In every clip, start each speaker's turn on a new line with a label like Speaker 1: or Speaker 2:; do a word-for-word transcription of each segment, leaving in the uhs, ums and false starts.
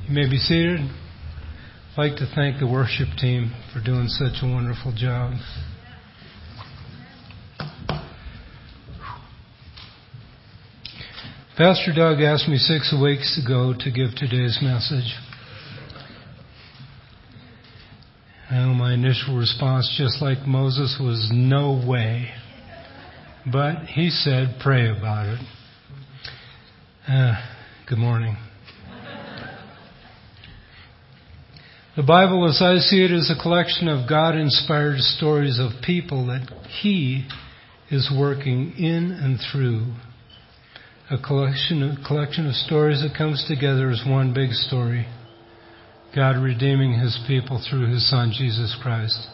Speaker 1: You may be seated. I'd like to thank the worship team for doing such a wonderful job. Pastor Doug asked me six weeks ago to give today's message. And my initial response, just like Moses, was no way. But he said, pray about it. Uh, good morning. The Bible, as I see it, is a collection of God-inspired stories of people that He is working in and through. A collection, a collection of stories that comes together as one big story. God redeeming His people through His Son, Jesus Christ.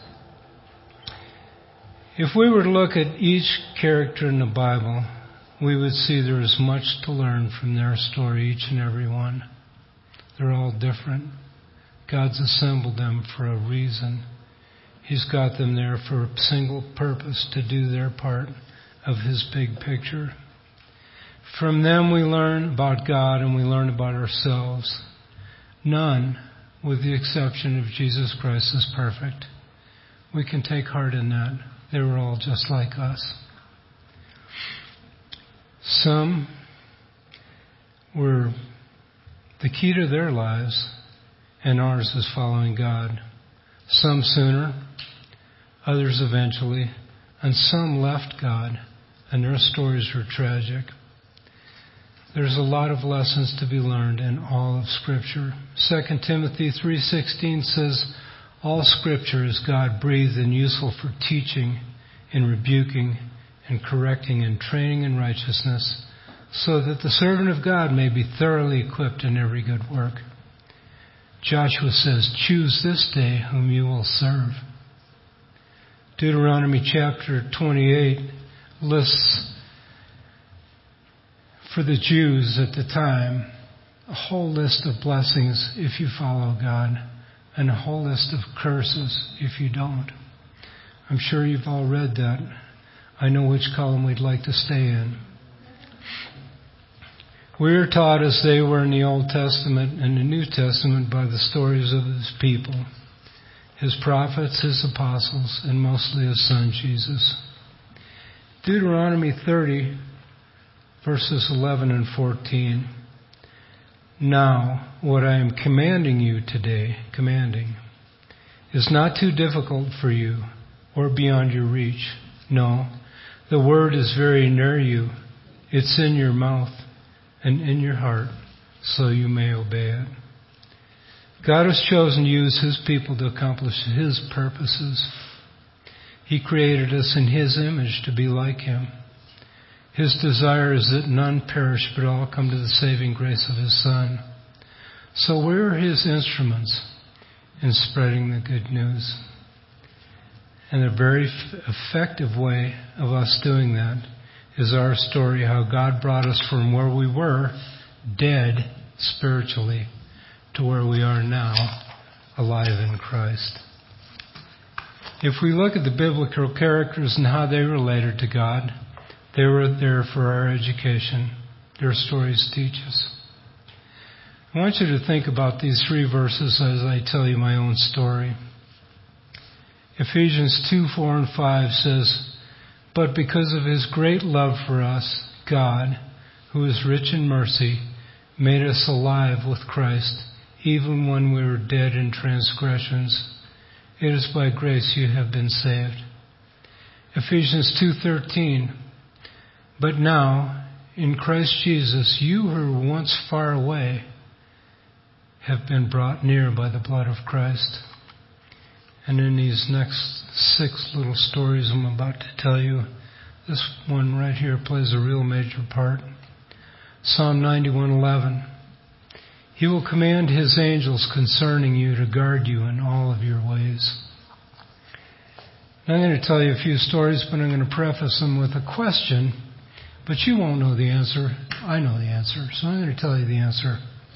Speaker 1: If we were to look at each character in the Bible, we would see there is much to learn from their story, each and every one. They're all different. God's assembled them for a reason. He's got them there for a single purpose, to do their part of His big picture. From them we learn about God and we learn about ourselves. None, with the exception of Jesus Christ, is perfect. We can take heart in that. They were all just like us. Some were, the key to their lives and ours is following God. Some sooner, others eventually, and some left God, and their stories were tragic. There's a lot of lessons to be learned in all of Scripture. Second Timothy three sixteen says, all Scripture is God-breathed and useful for teaching and rebuking and correcting and training in righteousness, so that the servant of God may be thoroughly equipped in every good work. Joshua says, choose this day whom you will serve. Deuteronomy chapter twenty-eight lists for the Jews at the time a whole list of blessings if you follow God and a whole list of curses if you don't. I'm sure you've all read that. I know which column we'd like to stay in. We are taught as they were in the Old Testament and the New Testament by the stories of His people, His prophets, His apostles, and mostly His Son, Jesus. Deuteronomy thirty, verses eleven and fourteen. Now, what I am commanding you today, commanding, is not too difficult for you or beyond your reach. No, the word is very near you. It's in your mouth and in your heart, so you may obey it. God has chosen to use His people to accomplish His purposes. He created us in His image to be like Him. His desire is that none perish, but all come to the saving grace of His Son. So we're His instruments in spreading the good news. And a very f- effective way of us doing that is our story, how God brought us from where we were, dead spiritually, to where we are now, alive in Christ. If we look at the biblical characters and how they related to God, they were there for our education. Their stories teach us. I want you to think about these three verses as I tell you my own story. Ephesians two, four, and five says, but because of His great love for us, God, who is rich in mercy, made us alive with Christ, even when we were dead in transgressions. It is by grace you have been saved. Ephesians two thirteen. But now, in Christ Jesus, you who were once far away have been brought near by the blood of Christ. And in these next six little stories I'm about to tell you, this one right here plays a real major part. Psalm ninety-one eleven. He will command His angels concerning you to guard you in all of your ways. Now, I'm going to tell you a few stories, but I'm going to preface them with a question. But you won't know the answer. I know the answer, so I'm going to tell you the answer.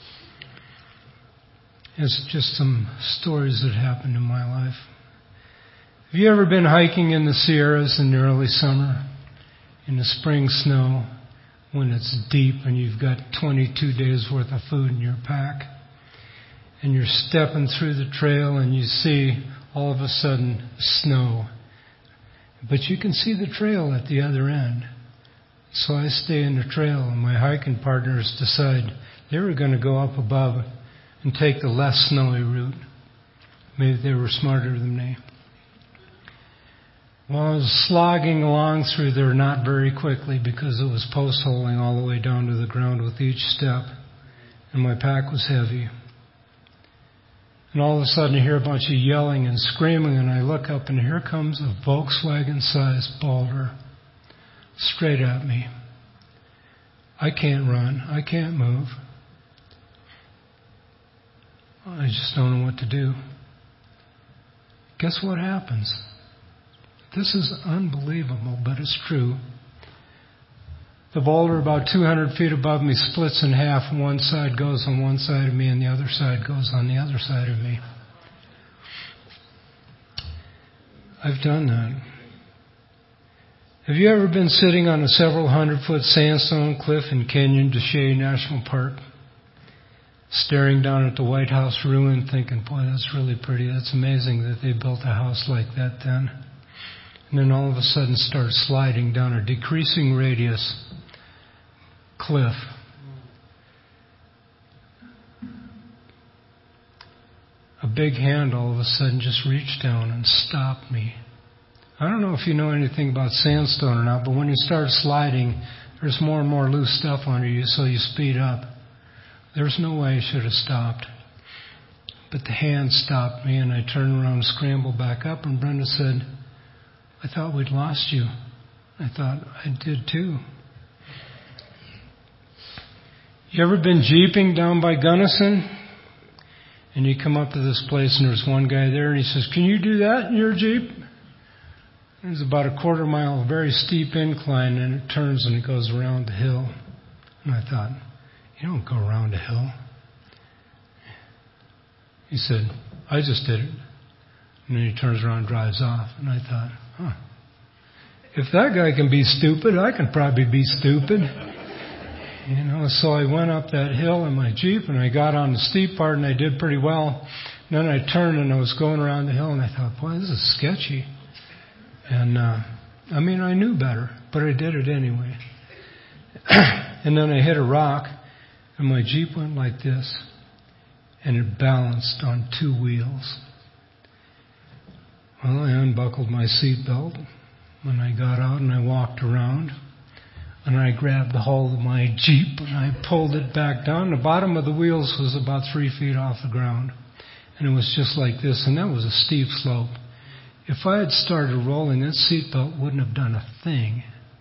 Speaker 1: It's just some stories that happened in my life. Have you ever been hiking in the Sierras in the early summer, in the spring snow, when it's deep and you've got twenty-two days worth of food in your pack? and you're stepping through the trail and you see all of a sudden snow. But you can see the trail at the other end. So I stay in the trail, and my hiking partners decide they were going to go up above and take the less snowy route. Maybe they were smarter than me. Well, I was slogging along through there not very quickly because it was post-holing all the way down to the ground with each step, and my pack was heavy. And all of a sudden I hear a bunch of yelling and screaming, and I look up and here comes a Volkswagen-sized boulder straight at me. I can't run. I can't move. I just don't know what to do. Guess what happens? This is unbelievable, but it's true. The boulder about two hundred feet above me splits in half, and one side goes on one side of me and the other side goes on the other side of me. I've done that. Have you ever been sitting on a several hundred foot sandstone cliff in Canyon de Chelly National Park, staring down at the White House ruin, thinking, boy, that's really pretty. That's amazing that they built a house like that then. And then all of a sudden start sliding down a decreasing radius cliff. A big hand all of a sudden just reached down and stopped me. I don't know if you know anything about sandstone or not, but when you start sliding, there's more and more loose stuff under you, so you speed up. There's no way I should have stopped. But the hand stopped me, and I turned around and scrambled back up, and Brenda said, I thought we'd lost you. I thought, I did too. You ever been jeeping down by Gunnison? And you come up to this place and there's one guy there and he says, can you do that in your Jeep? There's about a quarter mile of very steep incline and it turns and it goes around the hill. And I thought, you don't go around a hill. He said, I just did it. And then he turns around and drives off. And I thought, huh, if that guy can be stupid, I can probably be stupid. You know, so I went up that hill in my Jeep and I got on the steep part and I did pretty well. And then I turned and I was going around the hill and I thought, boy, this is sketchy. And, uh, I mean, I knew better, but I did it anyway. And then I hit a rock and my Jeep went like this and it balanced on two wheels. Well, I unbuckled my seatbelt when I got out and I walked around. And I grabbed the hull of my Jeep and I pulled it back down. The bottom of the wheels was about three feet off the ground. And it was just like this. And that was a steep slope. If I had started rolling, that seatbelt wouldn't have done a thing.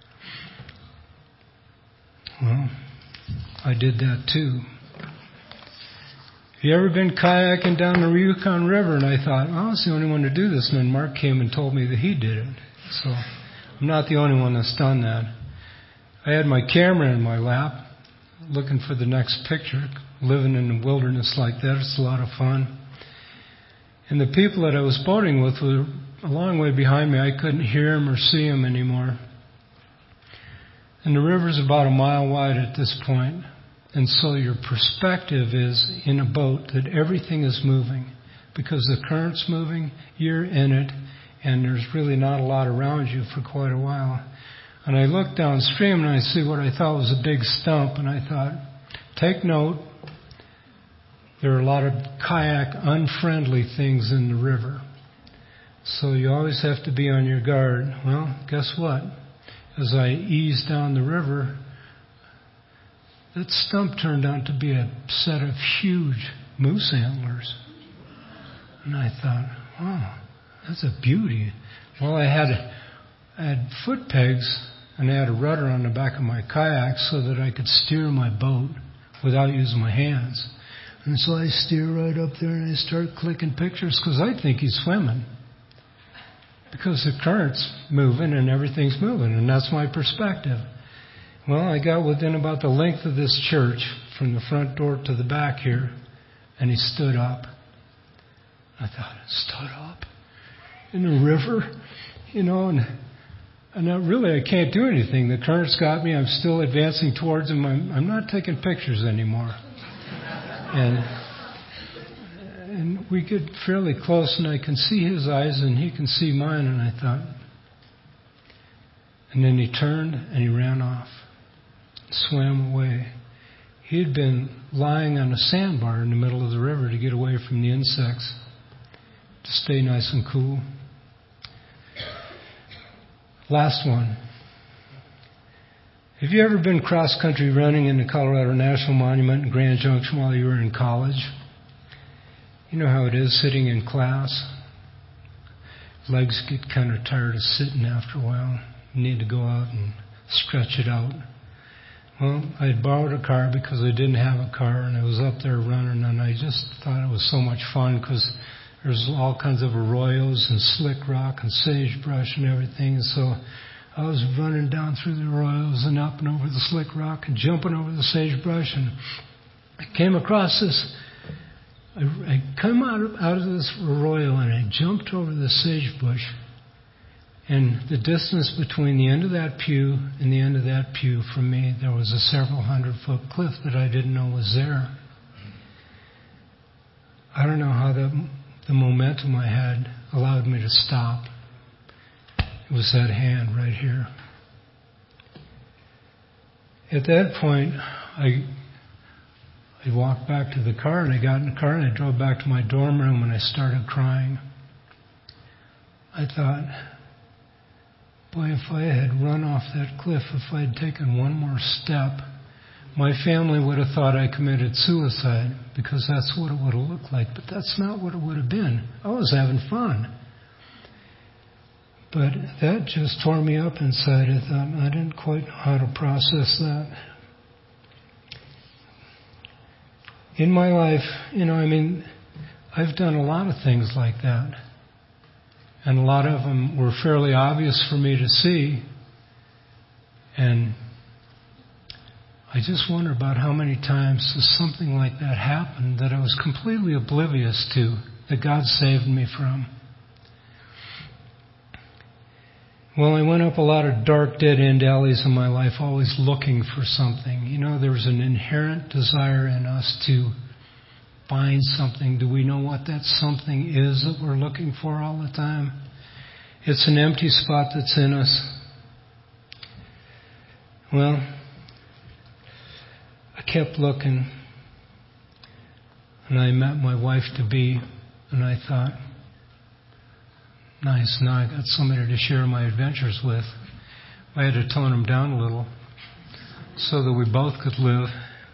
Speaker 1: Well, I did that too. Have you ever been kayaking down the Yukon River? And I thought, oh, I was the only one to do this. And then Mark came and told me that he did it. So I'm not the only one that's done that. I had my camera in my lap, looking for the next picture. Living in the wilderness like that, it's a lot of fun. And the people that I was boating with were a long way behind me. I couldn't hear them or see them anymore. And the river's about a mile wide at this point. And so your perspective is in a boat that everything is moving. Because the current's moving, you're in it, and there's really not a lot around you for quite a while. And I looked downstream and I see what I thought was a big stump. And I thought, take note, there are a lot of kayak unfriendly things in the river. So you always have to be on your guard. Well, guess what? As I eased down the river, that stump turned out to be a set of huge moose antlers. And I thought, wow, that's a beauty. Well, I had, I had foot pegs. And I had a rudder on the back of my kayak so that I could steer my boat without using my hands. And so I steer right up there and I start clicking pictures because I think he's swimming. Because the current's moving and everything's moving, and that's my perspective. Well, I got within about the length of this church from the front door to the back here, and he stood up. I thought, stood up in the river, you know, and... And now really, I can't do anything. The current's got me. I'm still advancing towards him. I'm, I'm not taking pictures anymore. And we get fairly close, and I can see his eyes, and he can see mine, and I thought, and then he turned, and he ran off, swam away. He had been lying on a sandbar in the middle of the river to get away from the insects, to stay nice and cool. Last one. Have you ever been cross-country running in the Colorado National Monument in Grand Junction while you were in college? You know how it is sitting in class. Legs get kind of tired of sitting after a while. You need to go out and stretch it out. Well, I had borrowed a car because I didn't have a car, and I was up there running, and I just thought it was so much fun because there's all kinds of arroyos and slick rock and sagebrush and everything. And so I was running down through the arroyos and up and over the slick rock and jumping over the sagebrush, and I came across this. I, I come out of, out of this arroyo, and I jumped over the sagebush. And the distance between the end of that pew and the end of that pew from me, there was a several hundred foot cliff that I didn't know was there. I don't know how the, the momentum I had allowed me to stop. It was that hand right here. At that point, I, I walked back to the car, and I got in the car, and I drove back to my dorm room, and I started crying. I thought, boy, if I had run off that cliff, if I had taken one more step, my family would have thought I committed suicide, because that's what it would have looked like. But that's not what it would have been. I was having fun. But that just tore me up inside. I thought, I didn't quite know how to process that. In my life, you know, I mean, I've done a lot of things like that. And a lot of them were fairly obvious for me to see. And I just wonder about how many times something like that happened that I was completely oblivious to, that God saved me from. Well, I went up a lot of dark, dead-end alleys in my life, always looking for something. You know, there's an inherent desire in us to find something. Do we know what that something is that we're looking for all the time? It's an empty spot that's in us. Well, I kept looking, and I met my wife-to-be, and I thought, nice, now I got somebody to share my adventures with. I had to tone them down a little so that we both could live.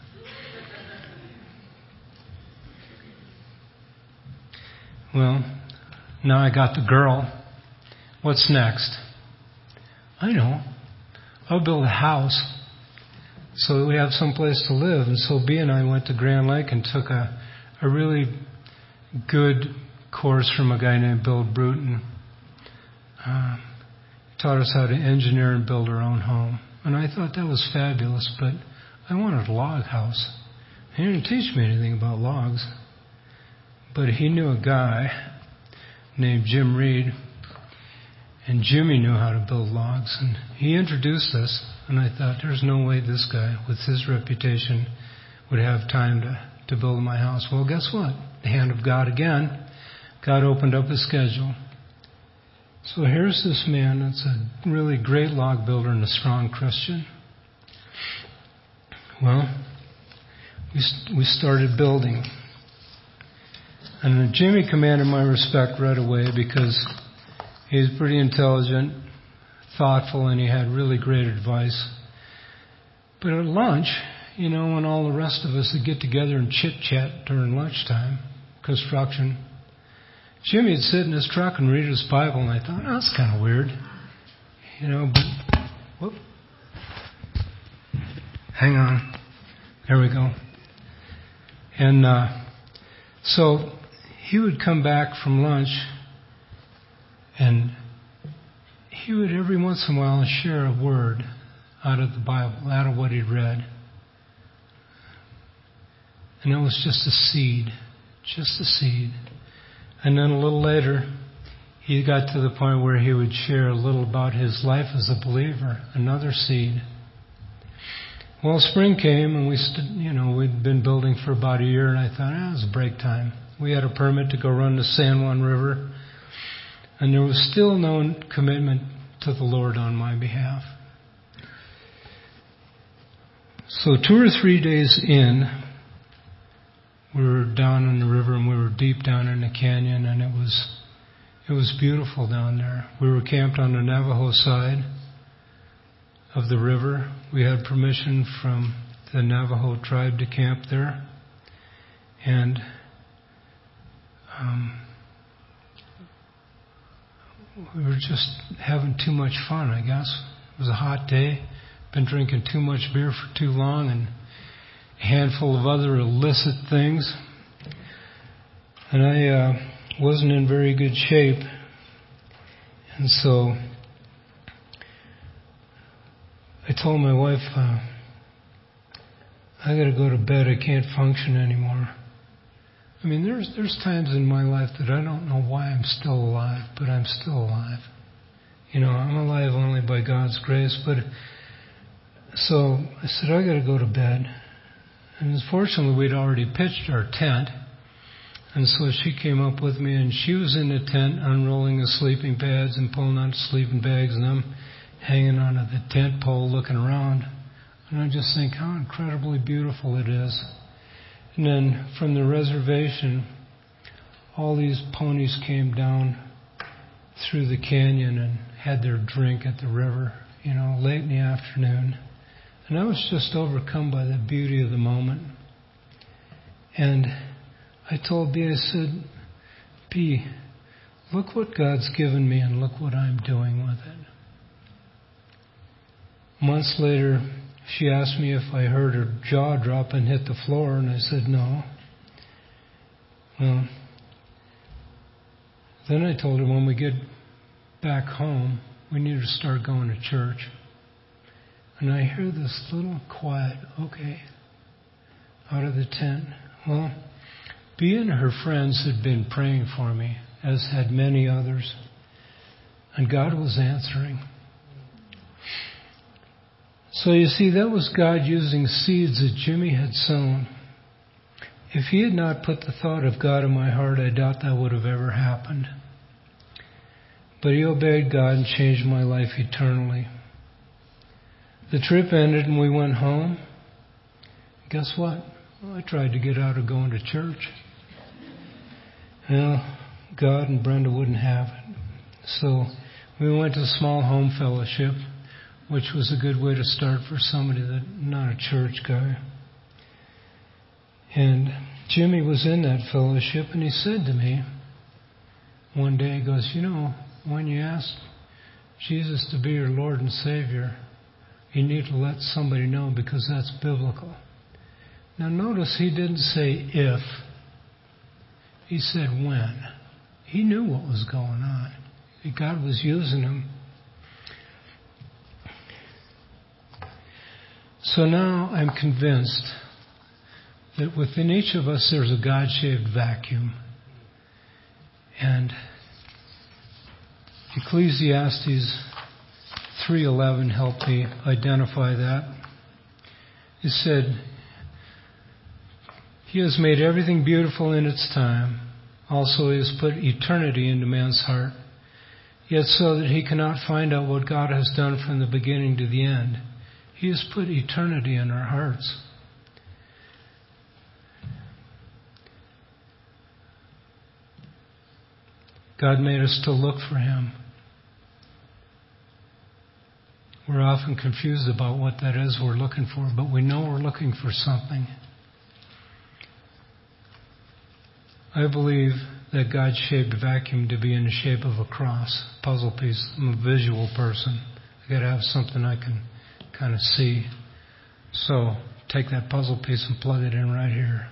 Speaker 1: Well, now I got the girl. What's next? I know. I'll build a house so that we have some place to live. And so B and I went to Grand Lake and took a, a really good course from a guy named Bill Bruton. Uh, taught us how to engineer and build our own home. And I thought that was fabulous, but I wanted a log house. He didn't teach me anything about logs. But he knew a guy named Jim Reed, and Jimmy knew how to build logs, and he introduced us, and I thought, there's no way this guy, with his reputation, would have time to, to build my house. Well, guess what? The hand of God again. God opened up his schedule. So here's this man that's a really great log builder and a strong Christian. Well, we, we started building. And Jimmy commanded my respect right away because he was pretty intelligent, thoughtful, and he had really great advice. But at lunch, you know, when all the rest of us would get together and chit-chat during lunchtime, construction, Jimmy would sit in his truck and read his Bible, and I thought, oh, that's kind of weird. You know, but, whoop. Hang on. There we go. And uh, so he would come back from lunch, and he would every once in a while share a word out of the Bible, out of what he'd read. And it was just a seed, just a seed. And then a little later, he got to the point where he would share a little about his life as a believer, another seed. Well, spring came, and we, st- you know, we'd been building for about a year, and I thought, ah, it was break time. We had a permit to go run the San Juan River. And there was still no commitment to the Lord on my behalf. So two or three days in, we were down in the river and we were deep down in the canyon, and it was it was beautiful down there. We were camped on the Navajo side of the river. We had permission from the Navajo tribe to camp there. And um, we were just having too much fun, I guess. It was a hot day. Been drinking too much beer for too long, and a handful of other illicit things. And I uh, wasn't in very good shape. And so I told my wife, uh, I got to go to bed. I can't function anymore. I mean, there's there's times in my life that I don't know why I'm still alive, but I'm still alive. You know, I'm alive only by God's grace. But so I said, I got to go to bed. And fortunately, we'd already pitched our tent. And so she came up with me, and she was in the tent unrolling the sleeping pads and pulling out the sleeping bags, and I'm hanging onto the tent pole looking around. And I just think how incredibly beautiful it is. And then from the reservation, all these ponies came down through the canyon and had their drink at the river, you know, late in the afternoon. And I was just overcome by the beauty of the moment. And I told B, I said, B, look what God's given me and look what I'm doing with it. Months later, she asked me if I heard her jaw drop and hit the floor, and I said no. Well, then I told her when we get back home, we need to start going to church. And I hear this little quiet, okay, out of the tent. Well, B and her friends had been praying for me, as had many others, and God was answering. So you see, that was God using seeds that Jimmy had sown. If he had not put the thought of God in my heart, I doubt that would have ever happened. But he obeyed God and changed my life eternally. The trip ended and we went home. Guess what? Well, I tried to get out of going to church. Well, God and Brenda wouldn't have it. So we went to a small home fellowship, which was a good way to start for somebody that not a church guy. And Jimmy was in that fellowship, and he said to me one day, he goes, you know, when you ask Jesus to be your Lord and Savior, you need to let somebody know, because that's biblical. Now notice he didn't say if, he said when. He knew what was going on. God was using him. So now I'm convinced that within each of us there's a God-shaped vacuum. And Ecclesiastes three eleven helped me identify that. It said, He has made everything beautiful in its time. Also He has put eternity into man's heart, yet so that he cannot find out what God has done from the beginning to the end. He has put eternity in our hearts. God made us to look for Him. We're often confused about what that is we're looking for, but we know we're looking for something. I believe that God shaped vacuum to be in the shape of a cross, puzzle piece. I'm a visual person. I got to have something I can kind of see. So take that puzzle piece and plug it in right here.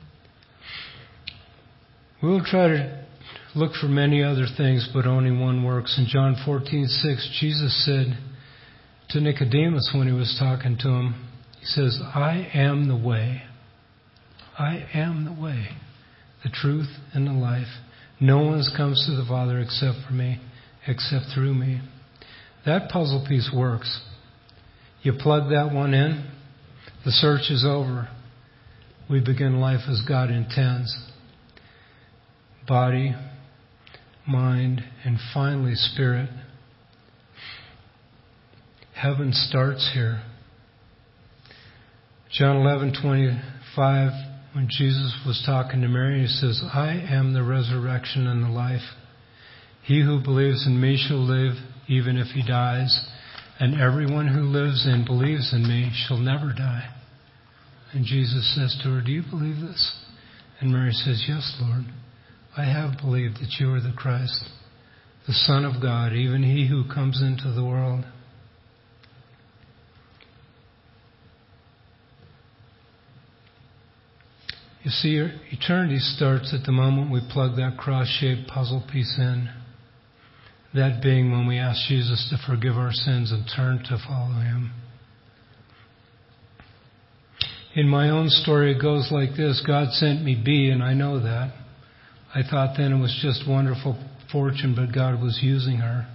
Speaker 1: We'll try to look for many other things, but only one works. In John fourteen six, Jesus said to Nicodemus when He was talking to him, He says, I am the way. I am the way, the truth, and the life. No one comes to the Father except for me, except through me. That puzzle piece works. You plug that one in, the search is over. We begin life as God intends. body, mind, and finally spirit. Heaven starts here. John eleven twenty-five, when Jesus was talking to Mary, he says, I am the resurrection and the life. He who believes in me shall live even if he dies, and everyone who lives and believes in me shall never die. And Jesus says to her, do you believe this? And Mary says, yes, Lord. I have believed that you are the Christ, the Son of God, even he who comes into the world. You see, eternity starts at the moment we plug that cross-shaped puzzle piece in. That being when we ask Jesus to forgive our sins and turn to follow him. In my own story, it goes like this. God sent me B, and I know that. I thought then it was just wonderful fortune, but God was using her.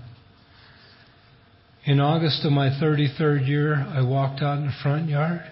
Speaker 1: In August of my thirty-third year, I walked out in the front yard.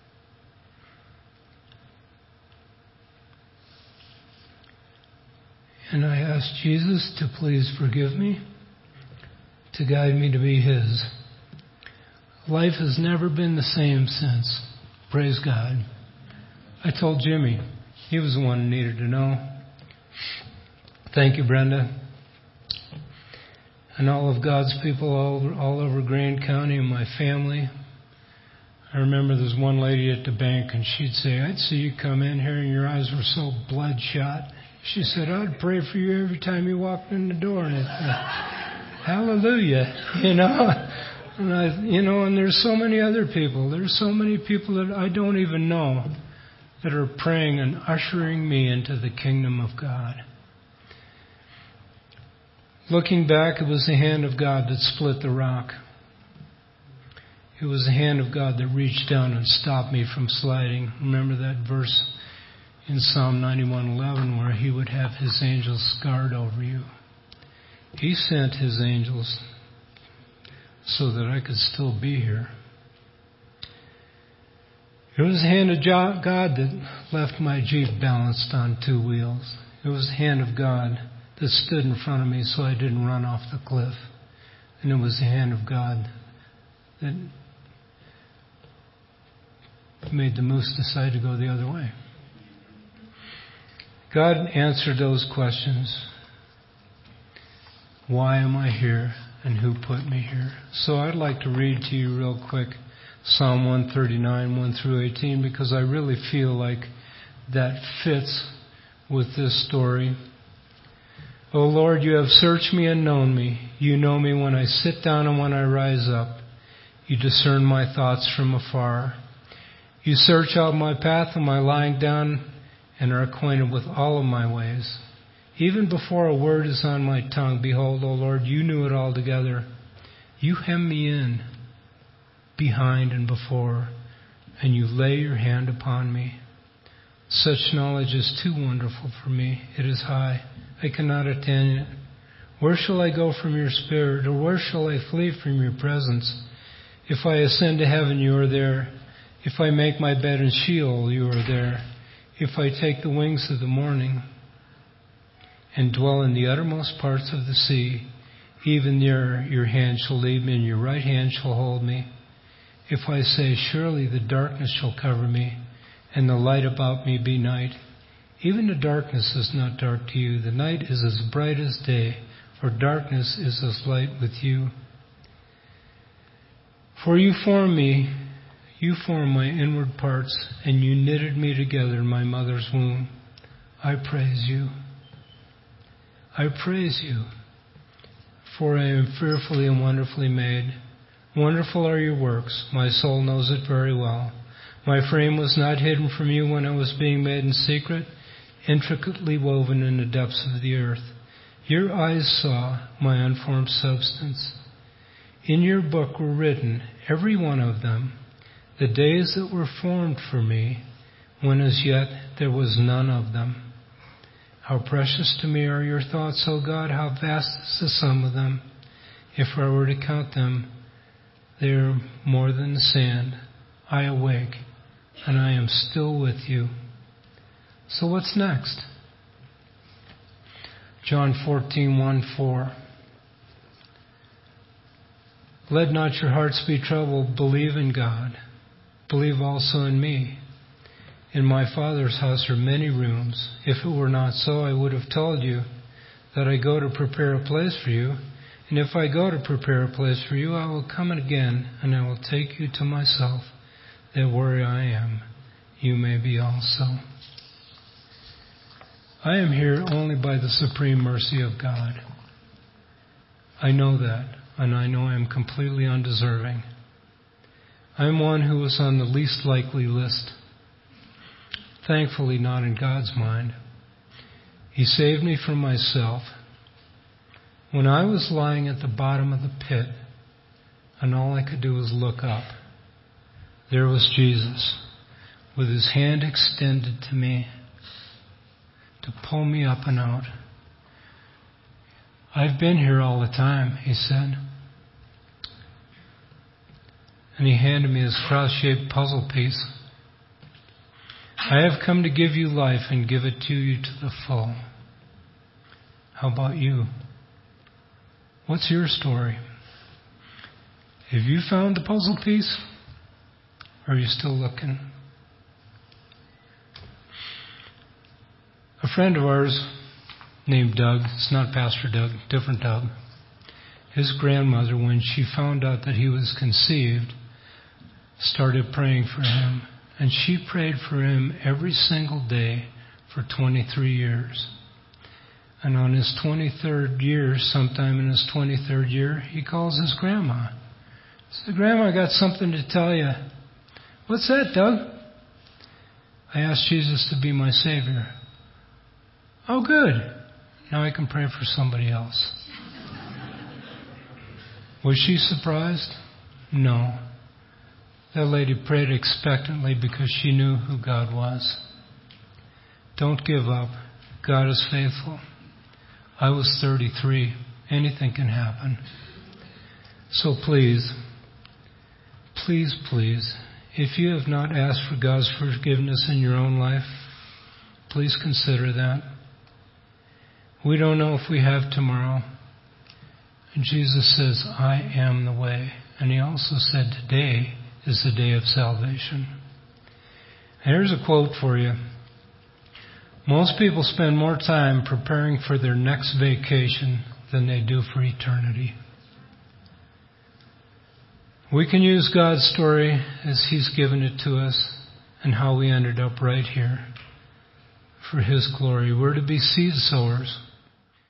Speaker 1: And I asked Jesus to please forgive me, to guide me to be his. Life has never been the same since. Praise God. I told Jimmy. He was the one who needed to know. Thank you, Brenda. And all of God's people all over, all over Grand County and my family. I remember there's one lady at the bank, and she'd say, I'd see you come in here and your eyes were so bloodshot. She said, I'd pray for you every time you walked in the door. And I, hallelujah, you know. And I, you know, and there's so many other people. There's so many people that I don't even know that are praying and ushering me into the kingdom of God. Looking back, it was the hand of God that split the rock. It was the hand of God that reached down and stopped me from sliding. Remember that verse in Psalm ninety-one eleven where he would have his angels guard over you. He sent his angels so that I could still be here. It was the hand of God that left my Jeep balanced on two wheels. It was the hand of God that stood in front of me so I didn't run off the cliff. And it was the hand of God that made the moose decide to go the other way. God answered those questions. Why am I here and who put me here? So I'd like to read to you real quick Psalm one thirty-nine, one through eighteen, because I really feel like that fits with this story. O Lord, you have searched me and known me. You know me when I sit down and when I rise up. You discern my thoughts from afar. You search out my path and my lying down and are acquainted with all of my ways. Even before a word is on my tongue, behold, O Lord, you knew it all together. You hem me in, behind and before, and you lay your hand upon me. Such knowledge is too wonderful for me. It is high. I cannot attain it. Where shall I go from your spirit, or where shall I flee from your presence? If I ascend to heaven, you are there. If I make my bed in Sheol, you are there. If I take the wings of the morning and dwell in the uttermost parts of the sea, even there your hand shall lead me and your right hand shall hold me. If I say, surely the darkness shall cover me and the light about me be night, even the darkness is not dark to you. The night is as bright as day, for darkness is as light with you. For you formed me, you formed my inward parts, and you knitted me together in my mother's womb. I praise you. I praise you, for I am fearfully and wonderfully made. Wonderful are your works. My soul knows it very well. My frame was not hidden from you when I was being made in secret, intricately woven in the depths of the earth. Your eyes saw my unformed substance. In your book were written, every one of them, the days that were formed for me, when as yet there was none of them. How precious to me are your thoughts, O God, how vast is the sum of them. If I were to count them, they are more than the sand. I awake, and I am still with you. So what's next? John fourteen, one, four. Let not your hearts be troubled. Believe in God. Believe also in me. In my Father's house are many rooms. If it were not so, I would have told you that I go to prepare a place for you. And if I go to prepare a place for you, I will come again, and I will take you to myself, that where I am, you may be also. I am here only by the supreme mercy of God. I know that, and I know I am completely undeserving. I am one who was on the least likely list. Thankfully, not in God's mind. He saved me from myself. When I was lying at the bottom of the pit, and all I could do was look up, there was Jesus, with his hand extended to me to pull me up and out. I've been here all the time, he said. And he handed me his cross-shaped puzzle piece. I have come to give you life and give it to you to the full. How about you? What's your story? Have you found the puzzle piece? Or are you still looking? A friend of ours named Doug, it's not Pastor Doug, different Doug, his grandmother, when she found out that he was conceived, started praying for him. And she prayed for him every single day for twenty-three years. And on his twenty-third year, sometime in his twenty-third year, he calls his grandma. He said, Grandma, I got something to tell you. What's that, Doug? I asked Jesus to be my Savior. Oh, good. Now I can pray for somebody else. Was she surprised? No. That lady prayed expectantly because she knew who God was. Don't give up. God is faithful. I was thirty-three. Anything can happen. So please, please, please, if you have not asked for God's forgiveness in your own life, please consider that. We don't know if we have tomorrow. And Jesus says, I am the way. And he also said, today is the day of salvation. And here's a quote for you. Most people spend more time preparing for their next vacation than they do for eternity. We can use God's story as he's given it to us and how we ended up right here for his glory. We're to be seed sowers.